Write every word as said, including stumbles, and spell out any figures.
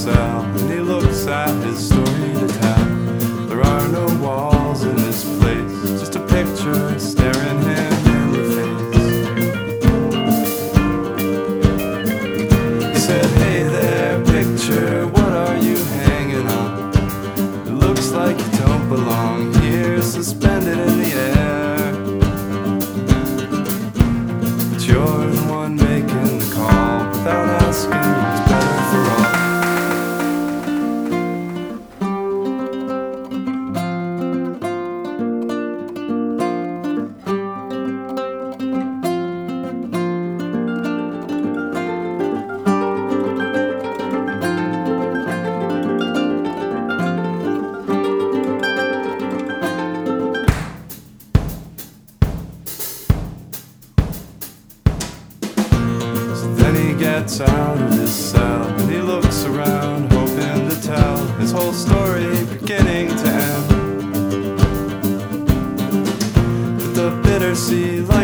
cell, and he looks at his story to tell. There are no walls in this place, just a picture staring him in the face. He said, "Hey there, picture, what are you hanging on? It looks like you don't belong here, suspended in the air. But you're the one making the call without asking what's better for all." Then he gets out of his cell and he looks around, hoping to tell his whole story beginning to end. But the bitter sea light